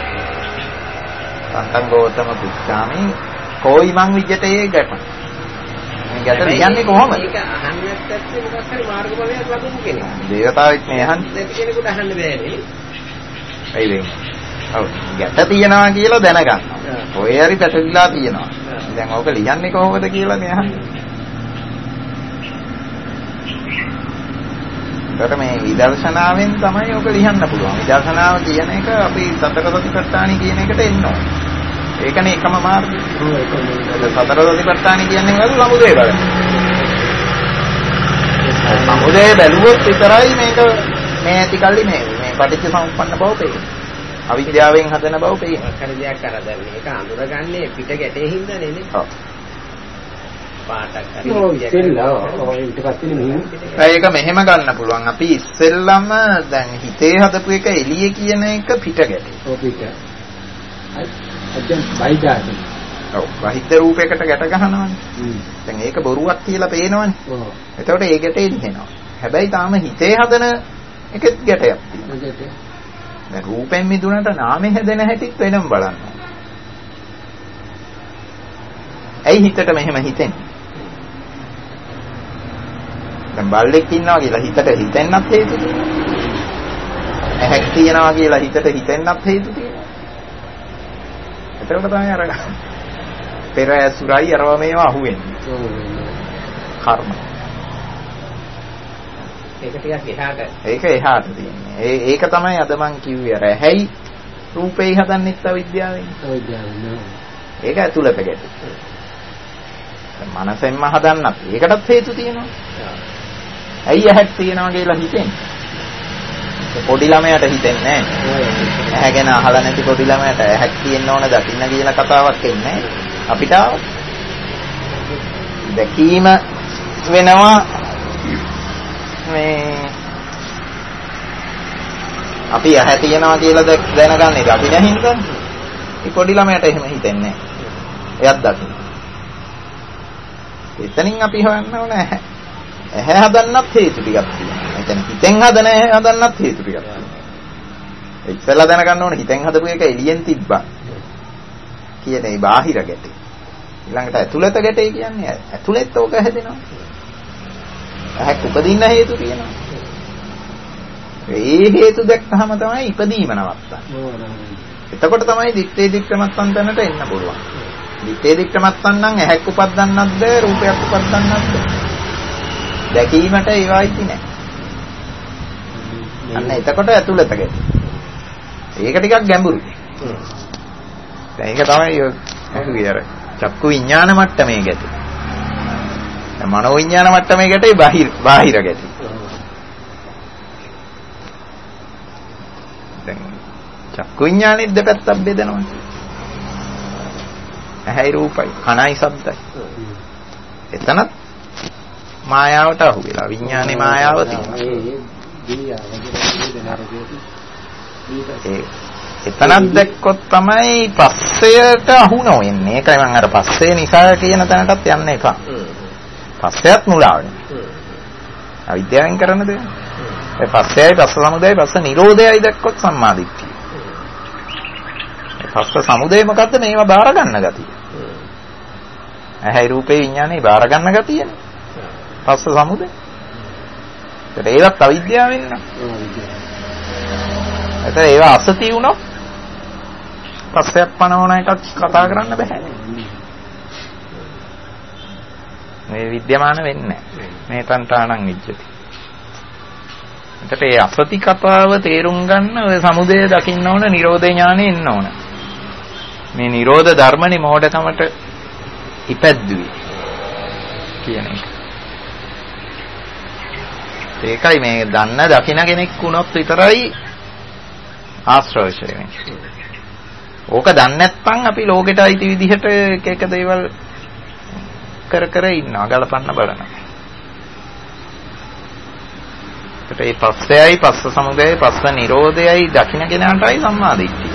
සන්තං ගෝතම පුච්චාමි කොයි මං විජ්ජත ඒ ගැට. මේ ගැට ලියන්නේ කොහොමද? ඒක අහන්නත් ඇත්තේ මොකක් හරි මාර්ගඵලයක් ලබමු කෙනෙක්. දේවතාවෙක් මේ අහන්නේ. නැති කෙනෙකුට අහන්න බෑනේ. ඇයි වෙන්නේ? ඔව් ගැට තියනවා කියලා දැනගන්න. ඔය හරි පැටලිලා තියනවා. දැන් ඕක ලියන්නේ කොහොමද කියලා මේ අහන්නේ. ඒකට මේ විදර්ශනාවෙන් තමයි ඔක ලියන්න පුළුවන්. විදර්ශනාව කියන එක අපි සතර සතිපට්ඨාන කියන එකට එන්න ඕනේ. ඒකනේ එකම මාර්ගය. සතර සතිපට්ඨාන කියන්නේ මොකද? සමුදය බලන. සමුදය බැලුවොත් විතරයි මේක මේ ඇති කල්ලි මේ පටිච්ච සමුප්පන්න බව පේන්නේ. අවිද්‍යාවෙන් හදන බව පේන්නේ. අකර දෙයක් කරදන්නේ. මේක අඳුරගන්නේ පිට ගැටේ හින්දානේ නේ. ඔව්. ඒක මෙහෙම ගන්න පුළුවන්. අපි ඉස්සෙල්ලම දැන් හිතේ හදපු එක එළියේ කියන එක පිට ගැටේ. ඔව් පිට. අජන් බයිදාට. ඔව් බාහිර රූපයකට ගැට ගහනවානේ. දැන් ඒක බොරුවක් කියලා පේනවනේ. ඔව්. එතකොට ඒ ගැටේ දිහෙනවා. හැබැයි තාම හිතේ හදන එකෙත් ගැටයක් තියෙනවා. දැන් රූපෙන් මිදුණට නාමයෙන් හැදෙන හැටිත් වෙනම බලන්න. ඇයි හිතට මෙහෙම හිතෙන්නේ? දැන් බල්ලෙක් ඉන්නවා කියලා හිතට හිතෙන්නත් හේතු තියෙනවා. ඇහැක් තියනවා කියලා හිතට හිතෙන්නත් හේතු තියෙනවා. එතකොට තමයි අර පෙර ඇසුරයි අරව මේවා අහුවෙන්නේ. කර්ම. ඒක ටිකක් එහාට. ඒක එහාට තියෙන්නේ. ඒක තමයි අද මං කිව්වේ අර ඇහැයි රූපේ හදන්නෙත් අවිද්‍යාවෙන්. අවිද්‍යාවෙන්. ඒක ඇතුළත ගැටේ. මනසෙන්ම හදන්නත් ඒකටත් හේතු තියෙනවා. ඇයි ඇහක් තියෙනවා කියලා හිතෙන්නේ? පොඩි ළමයාට හිතෙන්නේ නැහැ. ඇහැ ගැන අහලා නැති පොඩි ළමයාට ඇහක් තියෙන්න ඕන දකින්න කියලා කතාවක් එන්නේ අපිට දැකීම වෙනවා මේ අපි ඇහැ තියනවා කියලා දැනගන්නේ අපි නැහින්ද? ඒ පොඩි ළමයාට එහෙම හිතෙන්නේ නැහැ. එයත් දකින්න. එතනින් අපි හොයන්න ඕන ඇහැ හදන්නත් හේතු ටිකක් තියෙනවා. ඒ කියන්නේ හිතෙන් හදන ඇහැ හදන්නත් හේතු ටිකක් තියෙනවා. ඉස්සෙල්ලා දැනගන්න ඕන හිතෙන් හදපු එක එළියෙන් තිබ්බා. කියන්නේ බාහිර ගැටේ. ඊළඟට ඇතුළත ගැටේ කියන්නේ ඇතුළෙත් ඕක හැදෙනවා. ඇහැක් උපදින්න හේතු තියෙනවා. ඒ හේතු දැක්කහම තමයි ඉපදීම නවත්තන්නේ. එතකොට තමයි දිත්තේ දික්කමත්තන් තැනට එන්න පුළුවන්. දිත්තේ දික්කමත්තන් නම් ඇහැක් උපදින්නත් බෑ රූපයක් උපදින්නත් බෑ. දැකීමට ඒවයිති නෑ. අන්න එතකොට ඇතුළත ගැටේ. ඒක ටිකක් ගැඹුරුයි. ඒක තමයි අහුවේ අර චක්කු විඥාන මට්ටමේ ගැටේ. මනෝ විඥාන මට්ටමේ ගැටේ බාහිර ගැටේ. දැන් චක්කු විඥානෙ දෙපැත්තක් බෙදනවා. ඇහැයි රූපයි, කනයි ශබ්දයි. එතනත් මායාවට අහු වෙලා විඥානේ මායාව තියෙනවා. එතනක් දැක්කොත් තමයි පස්සයට අහු නොවෙන්නේ. ඒකයි මම අර පස්සේ නිසා කියන තැනටත් යන්න එපා. පස්සයත් මුලාවනේ. අවිද්‍යාවෙන් කරන දේ. ඒ පස්සයයි පස්ස සමුදයයි පස්ස නිරෝධයයි දැක්කොත් සම්මාදිට්ඨිය. පස්ස සමුදය මොකද්ද? මේවා බාර ගන්න ගතිය. ඇහැයි රූපේ විඥානේ බාර ගන්න ගතියනේ. පස්ස සමුදය. ඒකත් අවිද්‍යාවෙන් න ะ. ඒතර ඒවා අසති වුණොත් පස්සයක් පනවන එකක් කතා කරන්න බෑ. මේ විද්‍යමාන වෙන්නේ නැහැ. මේ තන්ටාණං විජ්ජති. එතකොට මේ අසති කතාව තේරුම් ගන්න ඔය සමුදය දකින්න ඕන, නිරෝධ ඥානෙ එන්න ඕන. මේ නිරෝධ ධර්මනේ මොඩකමට ඉපැද්දුවේ කියන එක. ඒකයි මේ දන්න දකින්න කෙනෙක් වුණොත් විතරයි ආශ්‍රවශය වෙන්නේ. ඕක දන්නේ නැත්නම් අපි ලෝකෙට අයිති විදිහට එක එක දේවල් කර කර ඉන්නවා, ගලපන්න බලනවා. ඒ පස්සයයි පස්ස සමුදයයි පස්ස නිරෝධයයි දකින්න කෙනාටයි සම්මාදිට්ඨිය.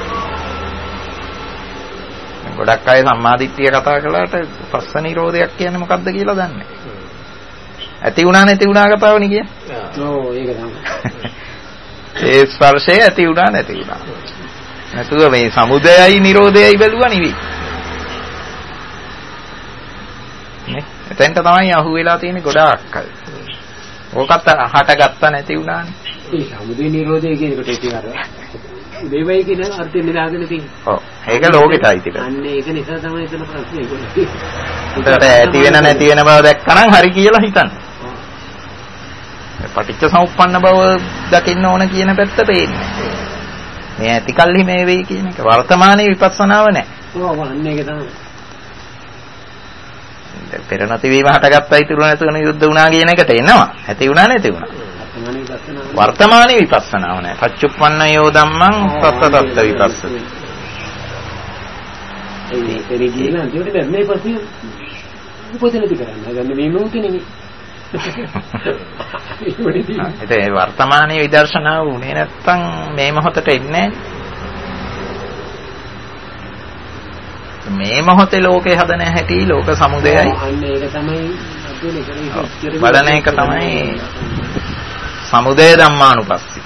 ගොඩක් අය සම්මාදිට්ඨිය කතා කළාට පස්ස නිරෝධයක් කියන්නේ මොකක්ද කියලා දන්නේ නැහැ. ඇති වුණා නැති වුණා කතාවනේ කියන්නේ. ඔව් ඒක තමයි. ඒ ස්පර්ශය ඇති වුණා නැති වුණා. නැතුව මේ සමුදයයි නිරෝධයයි බැලුවා නෙවෙයි. නේ? එතෙන්ට තමයි අහු වෙලා තියෙන්නේ ගොඩාක් අය. ඕකත් හටගත්ත නැති වුණානේ. ඒ සමුදය නිරෝධය කියන එකට ඒක අර දෙවයි කියන අර්ථයෙන් දාගෙන තියෙන්නේ. ඔව්. ඒක ලෝකෙටයි තිබෙන්නේ. අන්න ඒක නිසා තමයි එතන ප්‍රශ්නේ ඒගොල්ලෝ. ඒකට ඇති වෙන නැති වෙන බව දැක්කනම් හරි කියලා හිතන්න. පටිච්ච සමුප්පන්න බව දකින්න ඕන කියන පැත්ත පේන්නේ. මේ ඇති කල්හි මේ වෙයි කියන එක වර්තමානයේ විපස්සනාව නැහැ. ඔව් අන්න ඒක තමයි. පෙර නැති වීම හටගත්තයි තුරු නැතුන යුද්ධ වුණා කියන එකට එනවා. ඇති වුණා නැති වුණා. වර්තමානයේ විපස්සනාව නැහැ. පච්චුප්පන්නයෝ ධම්මං සත්ත විපස්සති. ඒ කියන අන්තිමට මේ පස්සේ උපදිනති කරන්නේ. ගන්න මේ මොකද නෙමෙයි. ඒ වර්තමානයේ විදර්ශනාව උනේ නැත්තම් මේ මොහොතට එන්නේ මේ මොහොතේ ලෝකේ හදන හැටි ලෝක සමුදයයි අන්න ඒක තමයි බලන එක තමයි සමුදය ධම්මානුපස්සී.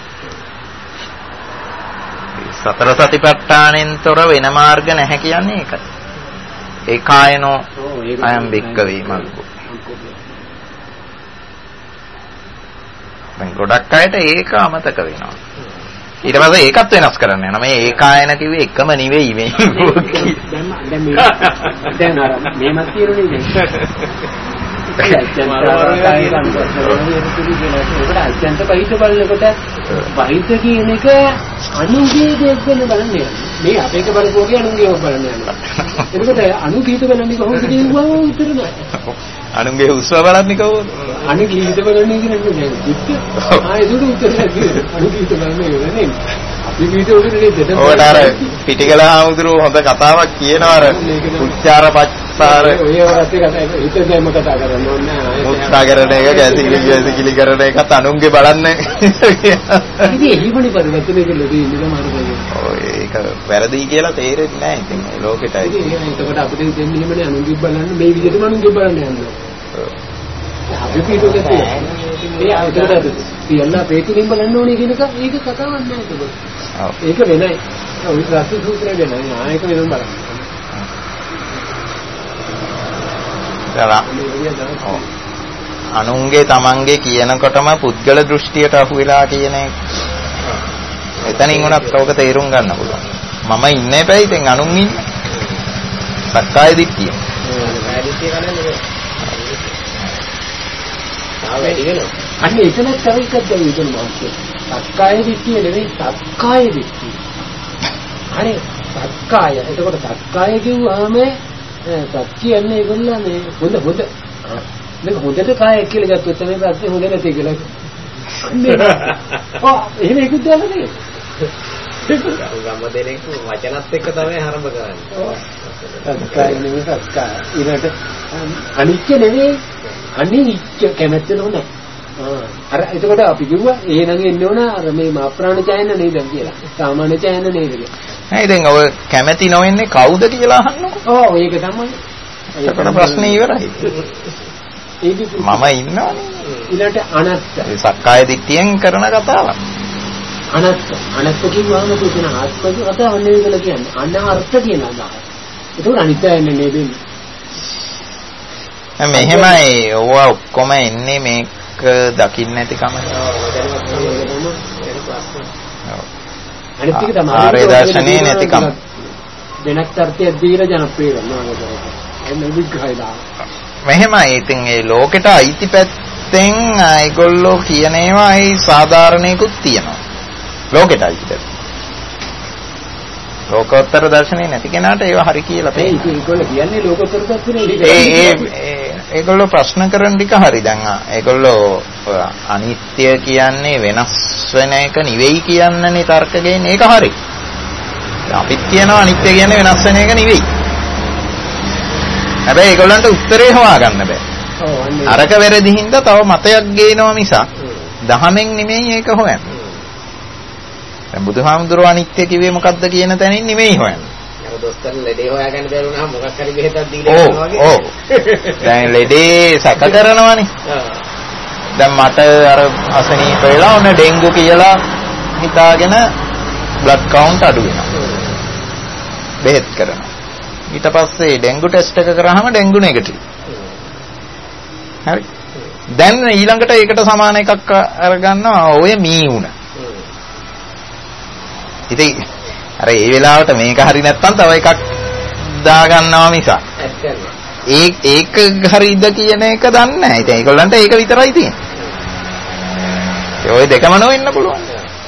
සතර සතිපට්ඨානෙන් තොර වෙන මාර්ග නැහැ කියන්නේ ඒකයි. ඒකායනෝ අයම් බික්කවේ මග්ගෝ. දැන් ගොඩක් අයට ඒක අමතක වෙනවා. ඊට පස්සේ ඒකත් වෙනස් කරන්න යනවා. මේ ඒකායන කිව්වේ එකම නෙවෙයි මේ. දැන් අර මේමත් తీරුනේ අත්‍යන්ත බහිත බලනකොට බහිත කියන එක අනුගේ දෙයක් වෙන බලන්නේ. මේ අපේක බලපුවගේ අනුගේ බලන්නේ යනවා. එතකොට අනුගීත බලන්නේ කොහොමද කියනවා උත්තර නැහැ. අනුගේ උස්ව බලන්නේ කොහොමද? අනුගීත බලන්නේ කියන්නේ නේද? ඒක උත්තර නැහැ. අනුගීත බලන්නේ නෙවෙයි. අපි ගීත උඩනේ දෙන්න. ඔයාට අර පිටිකල ආමුදුරු හොඳ කතාවක් කියනවා අර උච්චාර පච්චාර ඔය වරත් එක හිතේම කතා කරන්න ඕනේ නැහැ. මුත්තා කරන එක ගැසිකිලි කරන එකත් අනුන්ගේ බලන්නේ. ඉතින් එහිමනේ පරිවර්තනය කළේ ඉන්නේ මාරුකේ. ඔය ඒක වැරදි කියලා තේරෙන්නේ නැහැ ඉතින් මේ ලෝකෙටයි. ඉතින් ඒකට අපිට දෙන්නේ එහෙමනේ අනුන්ගේ බලන්න මේ විදිහටම අනුන්ගේ බලන්න යනවා. අපි පිටුකේ ඒ ආයතනද තියලා ප්‍රේතිලින් බලන්න ඕනේ කියන එක ඒක කතාවක් නෑ ඒක. ඒක වෙනයි. ඔය රාත්‍රි සූත්‍රය වෙනයි. ආයක වෙනම බලන්න. අනුන්ගේ තමන්ගේ කියනකොටම පුද්ගල දෘෂ්ටියට අහු වෙලා කියන එක. එතනින් උනත් ඕක තේරුම් ගන්න පුළුවන්. මම ඉන්නේ බෑ ඉතින් අනුන් ඉන්නේ. සක්කාය දිට්ඨිය. අන්න එතන තව එකක් දැන් මාස්ටර්. සක්කාය දිට්ඨිය නෙවෙයි සක්කාය දිට්ඨිය. හරි සක්කාය. එතකොට සක්කාය කිව්වම සත් කියන්නේ ඒගොල්ලෝ මේ හොඳ මේක හොඳට කාය කියලා ගත්තොත් තමයි ප්‍රශ්නේ හොඳ නැති කියලා. එහෙම එකක් දාලා නේ. ගම දෙනෙක් වචනත් එක්ක තමයි ආරම්භ කරන්නේ. සක්කාය නෙවෙයි සක්කාය. ඊට අනිත්‍ය නෙවෙයි අනිත්‍ය කැමැත්ත නෝන. අර එතකොට අපි කිව්වා එහෙනම් එන්නේ ඕන අර මේ මාප්‍රාණ ඡායන නේද කියලා. සාමාන්‍ය ඡායන නේද කියලා. නෑ දැන් ඔය කැමැති නොවෙන්නේ කවුද කියලා අහන්නකො. ඔව් ඒක තමයි. ඒකට ප්‍රශ්නේ ඉවරයි. මම ඉන්නවනේ. ඊළඟට අනත්ත. ඒ සක්කාය දිට්ඨියෙන් කරන කතාවක්. අනත්ත කිව්වම පුතන ආත්මක කතාව නෙවෙයි කියලා කියන්නේ. අනර්ථ කියන අදහස. ඒක අනිත්‍යයන්නේ නේද? මෙහෙමයි ඕවා ඔක්කොම එන්නේ මේක දකින්න නැති කම. අනිත් එක තමයි ආර්ය දර්ශනේ නැතිකම. වෙනත් අර්ථයක් දීලා ජනප්‍රිය කරනවා. එන්න විග්‍රහයලා. මෙහෙමයි ඉතින් ඒ ලෝකෙට අයිති පැත්තෙන් ඒගොල්ලෝ කියන ඒවා ඒ සාධාරණේකුත් තියෙනවා. ලෝකෙට අයිති. ලෝකෝත්තර දර්ශනේ නැති කෙනාට ඒවා හරි කියලා තේරෙනවා. ඒගොල්ලෝ කියන්නේ ලෝකෝත්තර දර්ශනේ ඒගොල්ලෝ ප්‍රශ්න කරන ටික හරි. දැන් ඒගොල්ලෝ අනිත්‍ය කියන්නේ වෙනස් වෙන එක නෙවෙයි කියන්නනේ තර්ක ගේන්නේ. ඒක හරි. අපිත් කියනවා අනිත්‍ය කියන්නේ වෙනස් වෙන එක නෙවෙයි. හැබැයි ඒගොල්ලන්ට උත්තරේ හොයාගන්න බෑ. අරක වැරදි හින්දා තව මතයක් ගේනවා මිසක් දහමෙන් නෙමෙයි ඒක හොයන්නේ. දැන් බුදුහාමුදුරුවෝ අනිත්‍ය කිව්වේ මොකද්ද කියන තැනින් නෙමෙයි හොයන්නේ. අර දොස්තර ලෙඩේ හොයාගන්න බැරි වුණාම මොකක් හරි බෙහෙතක් දීලා යනවා වගේ. ඔව්. දැන් ලෙඩේ සැක කරනවනේ. දැන් මට අර අසනීප වෙලා ඔන්න ඩෙන්ගු කියලා හිතාගෙන බ්ලඩ් කවුන්ට් අඩු වෙනවා. බෙහෙත් කරනවා. ඊට පස්සේ ඩෙන්ගු ටෙස්ට් එක කරාම ඩෙන්ගු නෙගටිව්. හරි. දැන් ඊළඟට ඒකට සමාන එකක් අරගන්නවා ඔය මීුණ. ඉතින් අර ඒ වෙලාවට මේක හරි නැත්තම් තව එකක් දාගන්නවා මිස. ඒක හරිද කියන එක දන්නේ නැහැ. ඉතින් ඒගොල්ලන්ට ඒක විතරයි තියෙන්නේ. ඔය දෙකම නොවෙන්න පුළුවන්.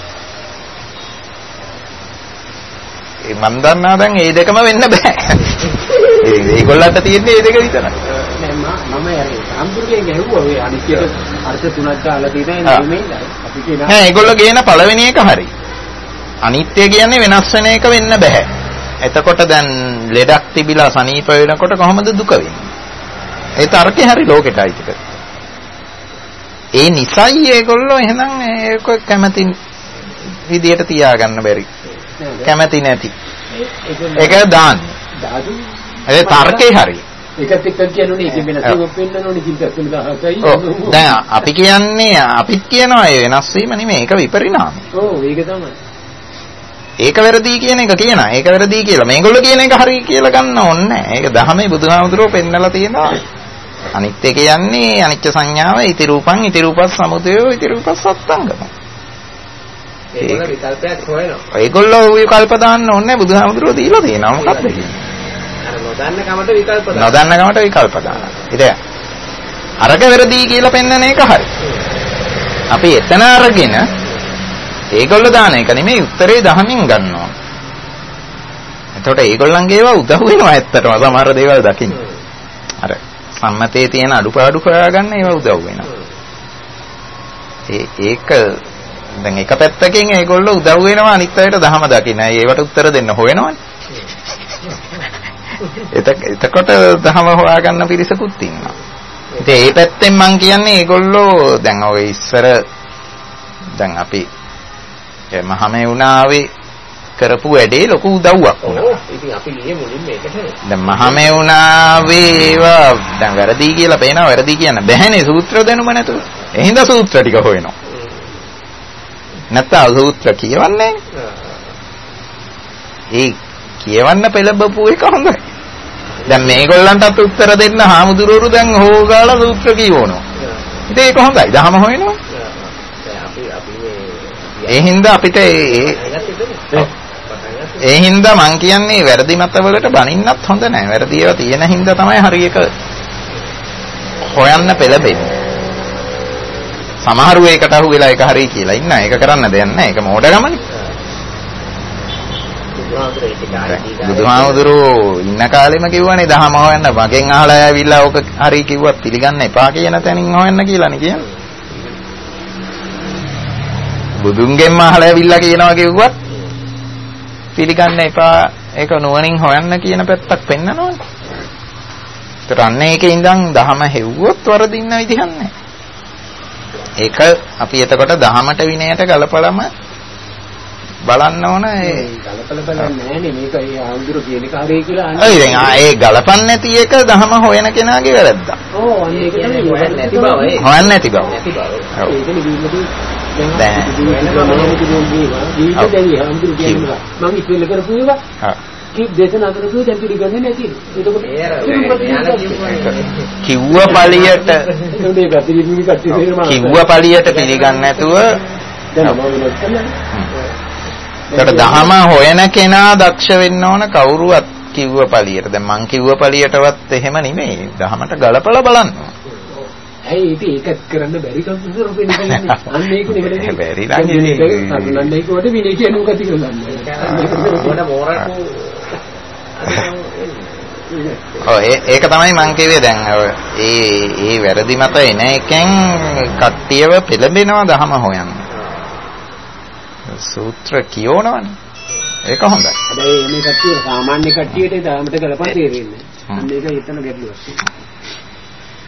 මන් දන්නා දැන් මේ දෙකම වෙන්න බෑ. ඒගොල්ලන්ට තියෙන්නේ මේ දෙක විතරයි. නෑ මම අම්බුර්ගෙන් ගැහුවා ඔය අනිත්‍යයට අර්ථ තුනක් දාලා තියෙනවා නෙමෙයි අපි කියනවා. නෑ ඒගොල්ලෝ කියන පළවෙනි එක හරි. අනිත්‍ය කියන්නේ වෙනස් වෙන එක වෙන්න බෑ. එතකොට දැන් ලෙඩක් තිබිලා සනීප වෙනකොට කොහොමද දුක වෙන්නේ? ඒ තර්කේ හරි ලෝකෙටයි ටික. ඒ නිසයි ඒගොල්ලෝ එහෙනම් ඒක කැමති විදියට තියාගන්න බැරි. කැමති නැති. ඒක දාන්න. ඒ තර්කේ හරි. ඒකත් එක්ක කියනෝනේ ඒක වෙනසක් වෙන්නෝනේ කිව්වත් 1000යි. දැන් අපි කියන්නේ අපිත් කියනවා ඒ වෙනස් වීම නෙමෙයි ඒක විපරිණාමය. ඔව් ඒක තමයි. ඒක වැරදි කියන එක කියනවා. ඒක වැරදි කියලා. මේගොල්ලෝ කියන එක හරි කියලා ගන්න ඕනේ නැහැ. ඒක දහමේ බුදුහාමුදුරුවෝ පෙන්නලා තියෙනවා. අනිත්‍ය කියන්නේ අනිත්‍ය සංඥාව ඉති රූපං ඉති රූපස් සමුදයෝ ඉති රූපස් සත්ංගම. ඒගොල්ලෝ විකල්පයක් හොයනවා. ඒගොල්ලෝ විකල්ප දාන්න ඕනේ බුදුහාමුදුරුවෝ දීලා තියෙනවා. මොකක්ද කියන්නේ? අර නොදන්න කමට විකල්ප දානවා. නොදන්න කමට විකල්ප දානවා. ඉතින් අරක වැරදි කියලා පෙන්වන එක හරි. අපි එතන අරගෙන ඒගොල්ලෝ දාන එක නෙමෙයි උත්තරේ දහමින් ගන්නවා. එතකොට ඒගොල්ලන්ගේ ඒවා උදව් වෙනවා ඇත්තටම සමහර දේවල් දකින්න. අර සම්මතයේ තියෙන අඩුපාඩු හොයාගන්න ඒවා උදව් වෙනවා. ඒක දැන් එක පැත්තකින් ඒගොල්ලෝ උදව් වෙනවා අනිත් අයට දහම දකින්න. ඒවට උත්තර දෙන්න හොයනවනේ. එතකොට දහම හොයාගන්න පිරිසකුත් ඉන්නවා. ඉතින් ඒ පැත්තෙන් මම කියන්නේ ඒගොල්ලෝ දැන් ඔය ඉස්සර දැන් අපි මහමෙවුනාවේ කරපු වැඩේ ලොකු උදව්වක් වුණා. ඔව් ඉතින් අපි ගියේ මුලින්ම ඒකට. දැන් මහමෙවුනාවේ ඒවා දැන් වැරදි කියලා පේනවා වැරදි කියන්න බැහැනේ සූත්‍ර දැනුම නැතුව. එහෙනම් සූත්‍ර ටික හොයනවා. නැත්නම් සූත්‍ර කියවන්නේ ඒ කියවන්න පෙළඹපු එක හොඳයි. දැන් මේගොල්ලන්ටත් උත්තර දෙන්න හාමුදුරුවරු දැන් හොගාලා සූත්‍ර කියවනවා. ඉතින් ඒක හොඳයි. දහම හොයනවා. ඒ හින්දා අපිට ඒ හින්දා මං කියන්නේ වැරදි මතවලට බනින්නත් හොඳ නැහැ. වැරදි ඒවා තියෙන හින්දා තමයි හරි එක හොයන්න පෙළඹෙන්නේ. සමහරු ඒකට අහු වෙලා ඒක හරි කියලා ඉන්න. ඒක කරන්න දෙයක් නැහැ. ඒක මෝඩකමනේ. බුදුහාමුදුරුවෝ ඉන්න කාලෙම කිව්වනේ දහම හොයන්න. මගෙන් අහලා ආවිල්ලා ඕක හරි කිව්වත් පිළිගන්න එපා කියන තැනින් හොයන්න කියලානේ කියන්නේ. බුදුන්ගෙන්ම අහලා ඇවිල්ලා කියනවා කිව්වත් පිළිගන්න එපා. ඒක නුවණින් හොයන්න කියන පැත්තක් පෙන්නනවනේ. ඒතර අන්න ඒකේ ඉඳන් දහම හෙව්වොත් වරදින්න විදිහක් නැහැ. ඒක අපි එතකොට දහමට විනයට ගලපලම බලන්න ඕන. ඒ ගලපල බලන්නේ නැහැනේ මේක ඒ ආන්දුර කියන එක හරිය කියලා අන්න. ඔය දැන් ඒ ගලපන්නේ නැති එක දහම හොයන කෙනාගේ වැරද්දක්. ඔව් අන්න ඒක තමයි හොයන්නේ නැති බව. හොයන්නේ නැති බව. ඒකනේ ගිහිල්ලා දැන් මම ඉතින් කරපු ඒවා කීප දේශනා කරපු දැන් පිළිගන්නේ නැති. එතකොට කිව්ව පළියට පිළිගන්නේ නැතුව ඒකට දහම හොයන කෙනා දක්ෂ වෙන්න ඕන කවුරුවත් කිව්ව පළියට. දැන් මං කිව්ව පළියටවත් එහෙම නෙමෙයි. දහමට ගලපලා බලන්න. ඇයි ඒකත් කරන්න බැරි කවුරුද රොපෙන්නේ? අන්න ඒක නෙමෙයි. බැරි නම් අන්න ඒක වලට විනය කියනු කති කරන්නේ. මොන මෝරකෝ ඒක තමයි මං කිව්වේ දැන් ඒ වැරදි මත එන එකෙන් කට්ටියව පෙළඹෙනවා දහම හොයන්න. සූත්‍ර කියවනවනේ. ඒක හොඳයි. හැබැයි මේ කට්ටිය සාමාන්‍ය කට්ටියට දහමට ගලපන්න තේරෙන්නේ නැහැ. අන්න ඒක හිතන ගැටලුවක්.